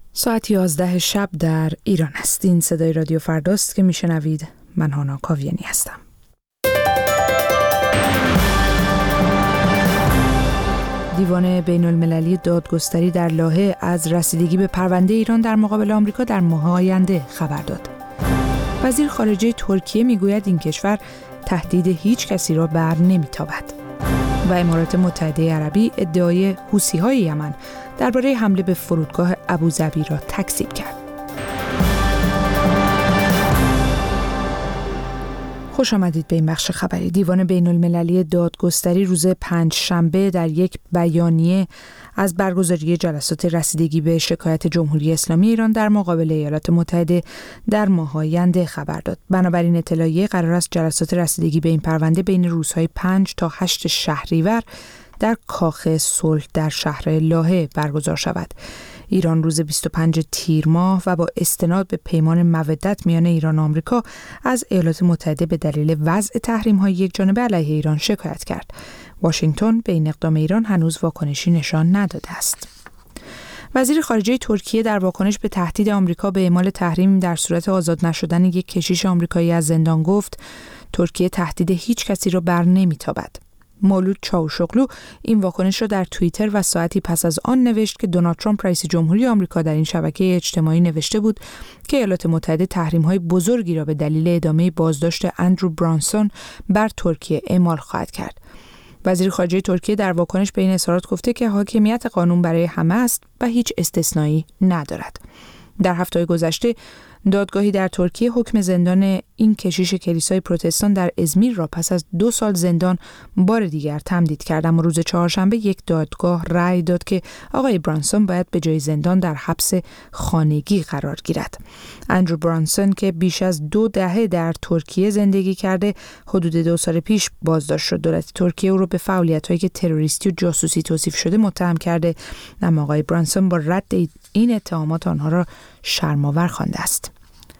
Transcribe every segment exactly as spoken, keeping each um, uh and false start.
ساعت یازده شب در ایران است. این صدای رادیو فرداست که میشنوید. من هانا کاویانی هستم. دیوان بین المللی دادگستری در لاهه از رسیدگی به پرونده ایران در مقابل آمریکا در ماه آینده خبر داد. وزیر خارجه ترکیه میگوید این کشور تهدید هیچ کسی را بر نمیتابد. و امارات متحده عربی ادعای حوثی‌های یمن درباره حمله به فرودگاه ابوظبی را تکذیب کرد. خوش آمدید به این بخش خبری. دیوان بین المللی دادگستری روز پنج شنبه در یک بیانیه از برگزاری جلسات رسیدگی به شکایت جمهوری اسلامی ایران در مقابل ایالات متحده در ماه آینده خبر داد. بنابراین اطلاعیه قرار است جلسات رسیدگی به این پرونده بین روزهای پنج تا هشت شهریور در کاخ صلح در شهر لاهه برگزار شود. ایران روز بیست و پنج تیر ماه و با استناد به پیمان مودت میان ایران و آمریکا از ایالات متحده به دلیل وضع تحریم‌های یکجانبه علیه ایران شکایت کرد. واشنگتن به این اقدام ایران هنوز واکنشی نشان نداده است. وزیر خارجه ترکیه در واکنش به تهدید آمریکا به اعمال تحریم در صورت آزاد نشدن یک کشیش آمریکایی از زندان گفت ترکیه تهدید هیچ کسی را بر نمی‌تابد. مولود چاوشوغلو این واکنش را در توییتر و ساعتی پس از آن نوشت که دونالد ترامپ رئیس جمهوری آمریکا در این شبکه اجتماعی نوشته بود که ایالات متحده تحریم‌های بزرگی را به دلیل ادامه بازداشت اندرو برانسون بر ترکیه اعمال خواهد کرد. وزیر خارجه ترکیه در واکنش به این اظهارات گفته که حاکمیت قانون برای همه است و هیچ استثنایی ندارد. در هفته گذشته دادگاهی در ترکیه حکم زندان این کشیش کلیسای پروتستان در ازمیر را پس از دو سال زندان بار دیگر تمدید کرد، اما روز چهارشنبه یک دادگاه رأی داد که آقای برانسون باید به جای زندان در حبس خانگی قرار گیرد. اندرو برانسون که بیش از دو دهه در ترکیه زندگی کرده، حدود دو سال پیش بازداشت شد. دولت ترکیه او را به فعالیت‌هایی که تروریستی و جاسوسی توصیف شده متهم کرده، اما آقای برانسون با رد این اتهامات آنها را شرم‌آور خوانده است.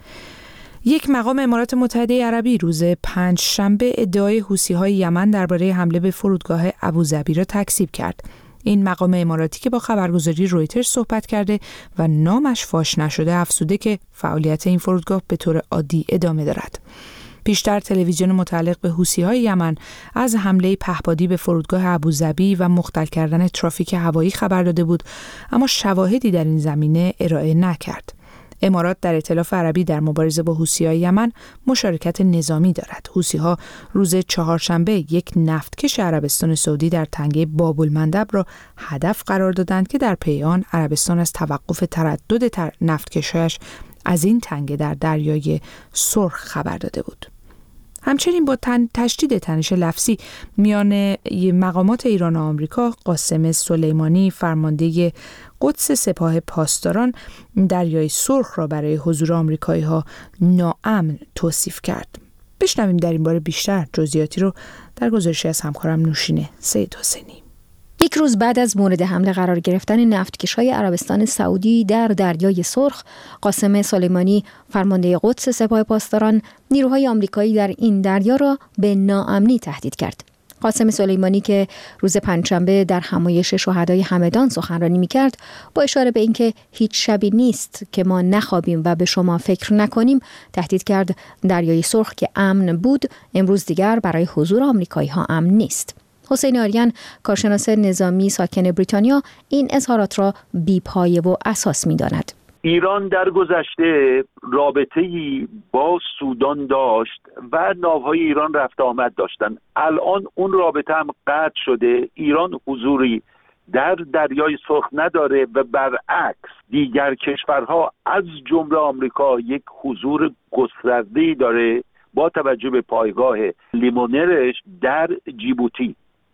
یک مقام امارات متحده عربی روز پنج شنبه ادعای حوثی‌های یمن درباره حمله به فرودگاه ابوظبی را تکذیب کرد. این مقام اماراتی که با خبرگزاری رویترز صحبت کرده و نامش فاش نشده افزوده که فعالیت این فرودگاه به طور عادی ادامه دارد. پیشتر تلویزیون متعلق به حوثی‌های یمن از حمله پهپادی به فرودگاه ابوظبی و مختل کردن ترافیک هوایی خبر داده بود، اما شواهدی در این زمینه ارائه نکرد. امارات در ائتلاف عربی در مبارزه با حوثی‌های یمن مشارکت نظامی دارد. حوثی‌ها روز چهارشنبه یک نفتکش عربستان سعودی در تنگه باب المندب را هدف قرار دادند که در پی آن عربستان از توقف تردد نفتکش‌هایش از این تنگه در دریای سرخ خبر داده بود. همچنین با تن تشدید تنش لفظی میان مقامات ایران و آمریکا، قاسم سلیمانی فرمانده قدس سپاه پاسداران دریای سرخ را برای حضور آمریکایی‌ها ناامن توصیف کرد. بشنویم در این باره بیشتر. جزئیاتی رو در گزارشی از همکارم نوشین سید حسینی. یک روز بعد از مورد حمله قرار گرفتن نفتکش‌های عربستان سعودی در دریای سرخ، قاسم سلیمانی فرمانده قدس سپاه پاسداران نیروهای آمریکایی در این دریا را به ناامنی تهدید کرد. قاسم سلیمانی که روز پنجشنبه در همایش شهدای همدان سخنرانی می‌کرد، با اشاره به اینکه هیچ شبی نیست که ما نخوابیم و به شما فکر نکنیم، تهدید کرد دریای سرخ که امن بود، امروز دیگر برای حضور آمریکایی‌ها امن نیست. حسین آریان، کارشناس نظامی ساکن بریتانیا، این اظهارات را بی‌پایه و اساس می‌داند. ایران در گذشته رابطه‌ای با سودان داشت و ناوهای ایران رفت آمد داشتن. الان اون رابطه هم قطع شده. ایران حضوری در دریای سرخ نداره و برعکس دیگر کشورها از جمله آمریکا یک حضور گسترده‌ای داره با توجه به پایگاه لیمونرش در جیبوتی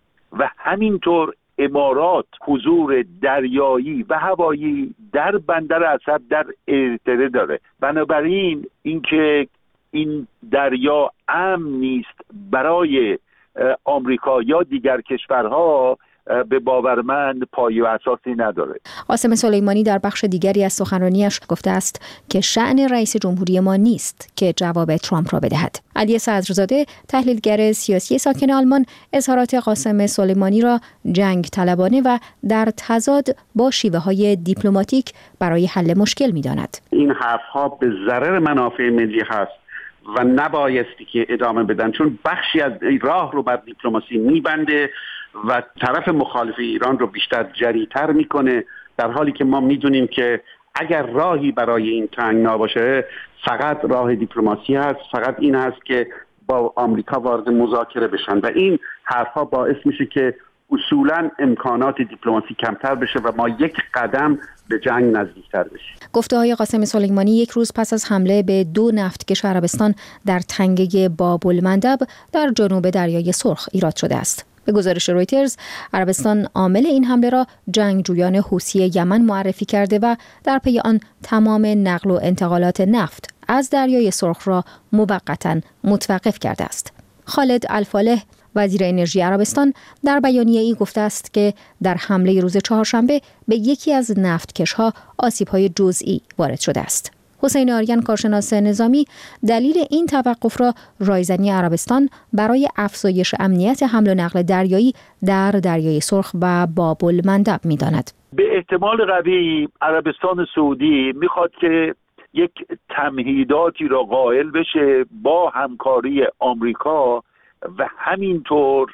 و همینطور امارات حضور دریایی و هوایی در بندر اسد در اریتره داره. بنابراین اینکه این دریا امن نیست برای آمریکا یا دیگر کشورها به باور من پایه و اساسی نداره. قاسم سلیمانی در بخش دیگری از سخنرانیش گفته است که شأن رئیس جمهوری ما نیست که جواب ترامپ را بدهد. علی صدرزاده، تحلیلگر سیاسی ساکن آلمان، اظهارات قاسم سلیمانی را جنگ طلبانه و در تضاد با شیوه‌های دیپلماتیک برای حل مشکل می‌داند. این حرف‌ها به ضرر منافع ملی هست و نبایستی که ادامه بدن، چون بخشی از راه رو بر دیپلماسی میبنده و طرف مخالف ایران رو بیشتر جری‌تر میکنه، در حالی که ما میدونیم که اگر راهی برای این تنگنا باشه فقط راه دیپلماسی هست، فقط این هست که با آمریکا وارد مذاکره بشن و این حرفها باعث میشه که اصولاً امکانات دیپلماسی کمتر بشه و ما یک قدم به جنگ نزدیکتر بشیم. گفته‌های قاسم سلیمانی یک روز پس از حمله به دو نفتکش عربستان در تنگه باب المندب در جنوب دریای سرخ ایراد شده است. به گزارش رویترز، عربستان عامل این حمله را جنگجویان حوثی یمن معرفی کرده و در پی آن تمام نقل و انتقالات نفت از دریای سرخ را موقتاً متوقف کرده است. خالد الفالح، وزیر انرژی عربستان، در بیانیه‌ای گفته است که در حمله روز چهارشنبه به یکی از نفتکش‌ها آسیب‌های جزئی وارد شده است. حسین آریان، کارشناس نظامی، دلیل این توقف را رایزنی عربستان برای افزایش امنیت حمل و نقل دریایی در دریای سرخ و باب المندب می‌داند. به احتمال قوی عربستان سعودی می‌خواد که یک تمهیداتی را قائل بشه با همکاری آمریکا و همینطور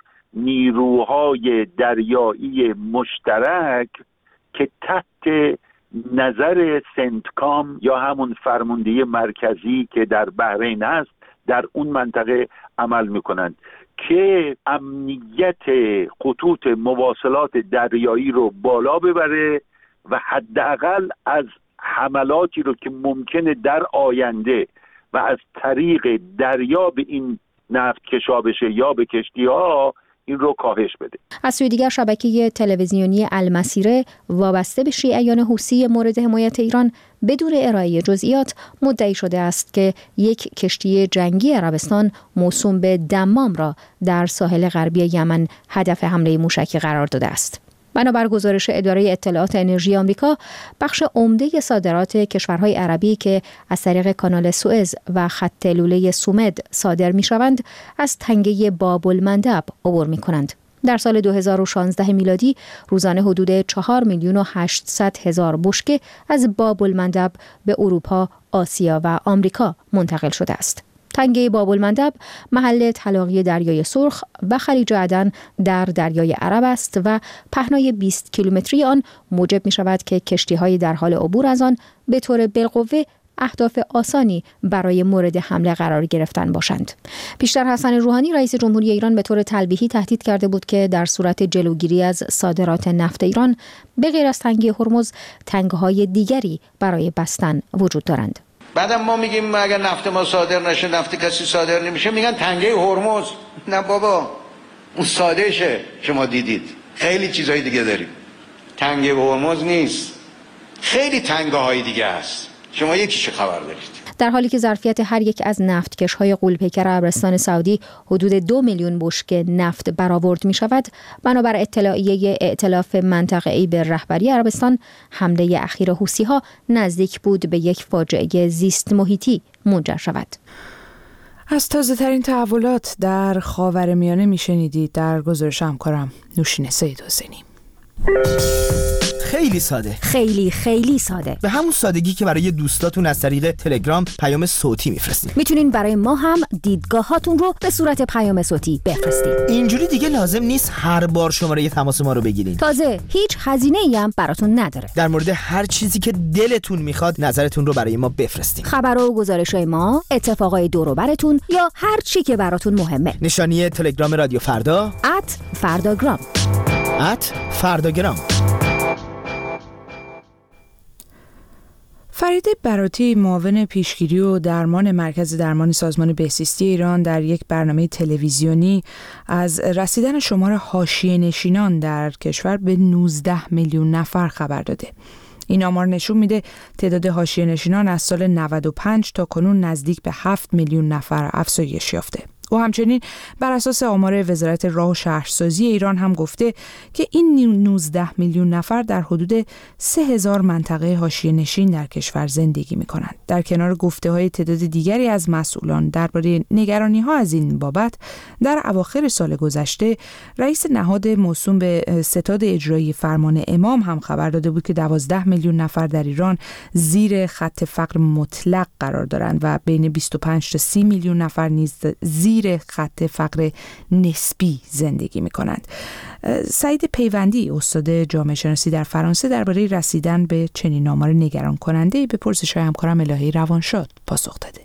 نیروهای دریایی مشترک که تحت نظر سنتکام یا همون فرماندهی مرکزی که در بحرین هست در اون منطقه عمل میکنند که امنیت خطوط مواصلات دریایی رو بالا ببره و حداقل از حملاتی رو که ممکنه در آینده و از طریق دریا به این نفت کشا بشه یا به کشتی ها این رو کاهش بده. از سوی دیگر شبکه تلویزیونی المسیره وابسته به شیعیان حوثی مورد حمایت ایران بدون ارائه جزئیات مدعی شده است که یک کشتی جنگی عربستان موسوم به دمام را در ساحل غربی یمن هدف حمله موشکی قرار داده است. بنابر گزارش اداره اطلاعات انرژی آمریکا، بخش عمده صادرات کشورهای عربی که از طریق کانال سوئز و خط لوله سومد صادر می‌شوند، از تنگه باب المندب عبور می‌کنند. در سال دو هزار و شانزده میلادی روزانه حدود چهار میلیون و هشتصد هزار بشکه از باب المندب به اروپا، آسیا و آمریکا منتقل شده است. تنگه باب المندب محل تلاقی دریای سرخ و خلیج عدن در دریای عرب است و پهنای بیست کیلومتری آن موجب می شود که کشتی‌های در حال عبور از آن به طور بالقوه اهداف آسانی برای مورد حمله قرار گرفتن باشند. پیشتر حسن روحانی، رئیس جمهوری ایران، به طور تلویحی تهدید کرده بود که در صورت جلوگیری از صادرات نفت ایران به غیر از تنگه هرمز، تنگه‌های دیگری برای بستن وجود دارند. بعدم ما میگیم اگر نفت ما صادر نشه، نفت کسی صادر نمیشه، میگن تنگه هرمز. نه بابا، اون ساده شه، شما دیدید خیلی چیزهای دیگه داریم، تنگه هرمز نیست، خیلی تنگه های دیگه هست، شما یکیشو خبر دارید. در حالی که ظرفیت هر یک از نفتکش‌های غول‌پیکر عربستان سعودی حدود دو میلیون بشکه نفت برآورد می شود، بنابر اطلاعیه ائتلاف منطقه‌ای به رهبری عربستان، حمله اخیر حوثی‌ها نزدیک بود به یک فاجعه زیست محیطی منجر شود. از تازه‌ترین تحولات در خاورمیانه میشنیدید در گزارش همکارم نوشین سید حسینی. خیلی ساده، خیلی خیلی ساده، به همون سادگی که برای دوستاتون از طریق تلگرام پیام صوتی میفرستید. میتونین برای ما هم دیدگاهاتون رو به صورت پیام صوتی بفرستید. اینجوری دیگه لازم نیست هر بار شماره تماس ما رو بگیرین. تازه هیچ هزینه‌ای هم براتون نداره. در مورد هر چیزی که دلتون میخواد نظرتون رو برای ما بفرستید. خبر و گزارش‌های ما، اتفاقای دور و براتون یا هر چی که براتون مهمه. نشانی تلگرام رادیو فردا ات فرداگرام ات فرداگرام. فرید براتی، معاون پیشگیری و درمان مرکز درمان سازمان بهزیستی ایران، در یک برنامه تلویزیونی از رسیدن شمار حاشیه‌نشینان در کشور به نوزده میلیون نفر خبر داده. این آمار نشون میده تعداد حاشیه‌نشینان از سال نود و پنج تا کنون نزدیک به هفت میلیون نفر افزایش یافته. او همچنین بر اساس آمار وزارت راه و شهرسازی ایران هم گفته که این نوزده میلیون نفر در حدود سه هزار منطقه حاشیه نشین در کشور زندگی می‌کنند. در کنار گفته‌های تعداد دیگری از مسئولان درباره نگرانی‌ها از این بابت، در اواخر سال گذشته رئیس نهاد موسوم به ستاد اجرایی فرمان امام هم خبر داده بود که دوازده میلیون نفر در ایران زیر خط فقر مطلق قرار دارند و بین بیست و پنج تا سی میلیون نفر نیز زیر خط فقر نسبی زندگی می‌کنند. سعید پیوندی، استاد جامعه شناسی در فرانسه، درباره رسیدن به چنین آمار نگران کننده به پرسش‌های همکارم الهی روانشاد پاسخ داده.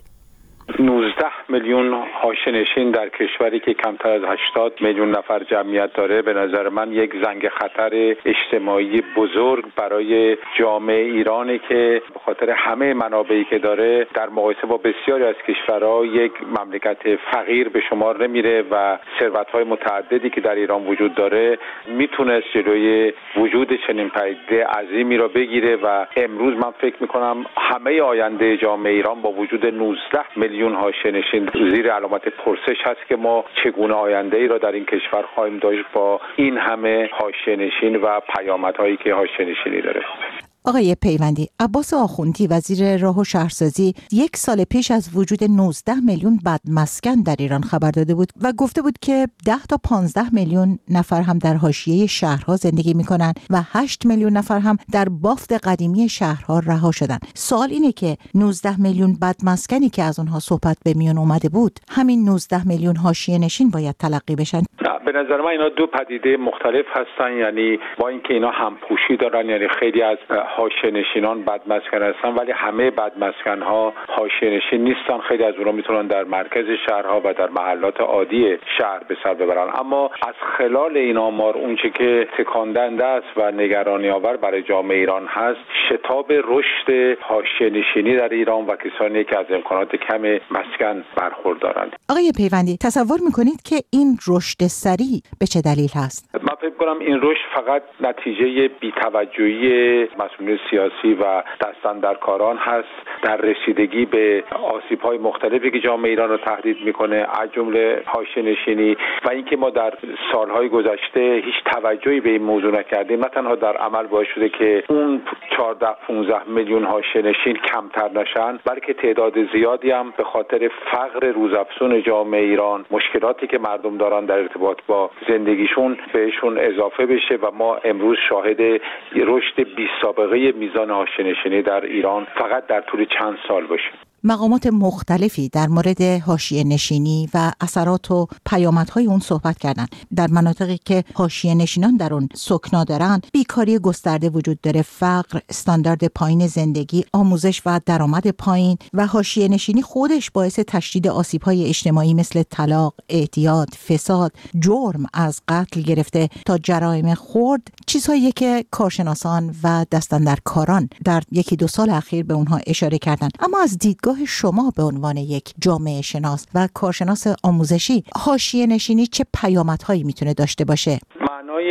نوزده میلیون حاشیه‌نشین در کشوری که کمتر از هشتاد میلیون نفر جمعیت داره به نظر من یک زنگ خطر اجتماعی بزرگ برای جامعه ایرانی که به خاطر همه منابعی که داره در مقایسه با بسیاری از کشورها یک مملکت فقیر به شمار نمیره و ثروت‌های متعددی که در ایران وجود داره میتونست جلوی وجود چنین پدیده عظیمی را بگیره و امروز من فکر میکنم همه آینده جامعه ایران با وجود نوزده میلیون حاشیه‌نشین زیر علامت پرسش هست که ما چگونه آینده ای را در این کشور خواهیم داشت با این همه حاشیه‌نشین و پیامدهایی که حاشیه‌نشینی داره. آقای پیوندی، عباس آخوندی وزیر راه و شهرسازی یک سال پیش از وجود نوزده میلیون بدمسکن در ایران خبر داده بود و گفته بود که ده تا پانزده میلیون نفر هم در حاشیه شهرها زندگی میکنن و هشت میلیون نفر هم در بافت قدیمی شهرها رها شدن. سوال اینه که نوزده میلیون بدمسکنی که از اونها صحبت به میون اومده بود، همین نوزده میلیون حاشیه نشین باید تلقی بشن؟ به نظر من اینا دو پدیده مختلف هستن، یعنی با اینکه اینا همپوشی دارن، یعنی خیلی از حاشیه‌نشینان بدمسکن هستن ولی همه بدمسکن‌ها حاشیه‌نشین نیستن. خیلی از اونها میتونن در مرکز شهرها و در محلات عادی شهر به سر ببرن. اما از خلال این آمار اونچه که تکاندنده است و نگرانی آور برای جامعه ایران هست، شتاب رشد حاشیه‌نشینی در ایران و کسانی که از امکانات کم مسکن برخوردارند. آقای پیوندی، تصور میکنید که این رشد سریع به چه دلیل هست؟ من فکر کنم این رشد فقط نتیجه بی‌توجهی مسئولین سیاسی و دستاندرکاران هست در رسیدگی به آسیب‌های مختلفی که جامعه ایران را تهدید می‌کنه، از جمله حاشیه‌نشینی و اینکه ما در سال‌های گذشته هیچ توجهی به این موضوع نکردیم. نه تنها در عمل باعث شده که اون چهارده پانزده میلیون حاشیه‌نشین کمتر نشن، بلکه تعداد زیادی هم به خاطر فقر روزافزون جامعه ایران، مشکلاتی که مردم دارن در ارتباط با زندگیشون بهشون اضافه بشه و ما امروز شاهد رشد بی سابقه میزان حاشیه‌نشینی در ایران فقط در طول چند سال باشیم. مقامات مختلفی در مورد حاشیه‌نشینی و اثرات و پیامدهای اون صحبت کردن. در مناطقی که حاشیه‌نشینان در اون سکنا دارن، بیکاری گسترده وجود داره، فقر، استاندارد پایین زندگی، آموزش و درآمد پایین و حاشیه‌نشینی خودش باعث تشدید آسیب‌های اجتماعی مثل طلاق، اعتیاد، فساد، جرم از قتل گرفته تا جرایم خرد، چیزهایی که کارشناسان و دستاندرکاران در یکی دو سال اخیر به اونها اشاره کردن. اما از دیدگاه شما به عنوان یک جامعه شناس و کارشناس آموزشی، حاشیه‌نشینی چه پیامدهایی میتونه داشته باشه؟ معنای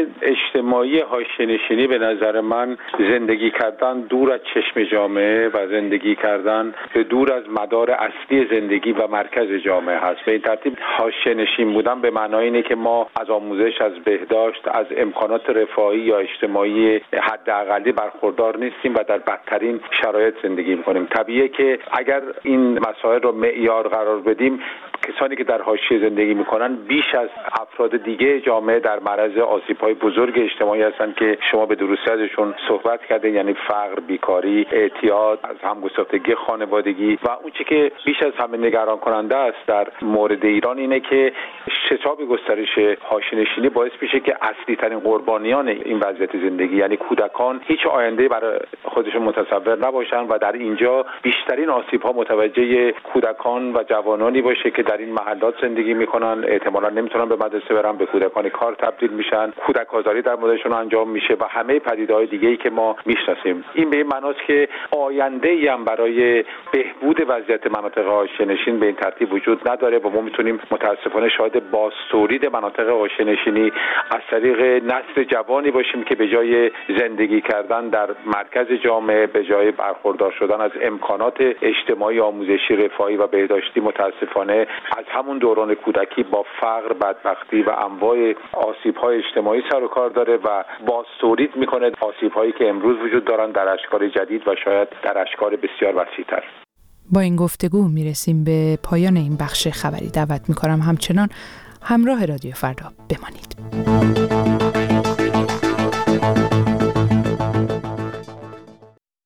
اجتماعی حاشیه‌نشینی به نظر من زندگی کردن دور از چشم جامعه و زندگی کردن به دور از مدار اصلی زندگی و مرکز جامعه هست. به این ترتیب حاشیه‌نشین بودن به معنای اینه که ما از آموزش، از بهداشت، از امکانات رفاهی یا اجتماعی حداقلی برخوردار نیستیم و در بدترین شرایط زندگی می‌کنیم. طبیعیه که اگر این مسائل رو معیار قرار بدیم، کسانی که در حاشیه زندگی میکنن بیش از افراد دیگه جامعه در معرض آسیب‌های بزرگ اجتماعی هستند که شما به درستی ازشون صحبت کردین، یعنی فقر، بیکاری، اعتیاد، از همگساختگی خانوادگی و اون چیزی که بیش از همه نگران کننده است در مورد ایران اینه که شتاب گسترش حاشیه‌نشینی باعث میشه که اصلی ترین قربانیان این وضعیت زندگی، یعنی کودکان، هیچ آینده برای خودشون متصور نباشن و در اینجا بیشترین آسیب‌ها متوجه کودکان و جوانانی باشه که در این محلات زندگی میکنن، احتمالاً نمیتونن به مدرسه برن، به کودکان کار تبدیل میشن، کودک آزاری در موردشون انجام میشه و همه پدیده‌های دیگه‌ای که ما میشناسیم. این به این معناست که آینده‌ای هم برای بهبود وضعیت مناطق حاشیه‌نشین به این ترتیب وجود نداره و ما میتونیم متاسفانه شاهد بازتولید مناطق حاشیه‌نشینی از طریق نسل جوانی باشیم که به جای زندگی کردن در مرکز جامعه، به جای برخوردار شدن از امکانات اجتماعی، آموزشی، رفاهی و بهداشتی، متاسفانه از همون دوران کودکی با فقر، بدبختی و انواع آسیب‌های اجتماعی سر و کار داره و باز تولید میکنه آسیب‌هایی که امروز وجود دارن در اشکال جدید و شاید در اشکال بسیار وسیع‌تر. با این گفتگو میرسیم به پایان این بخش خبری. دعوت میکنم همچنان همراه رادیو فردا بمانید.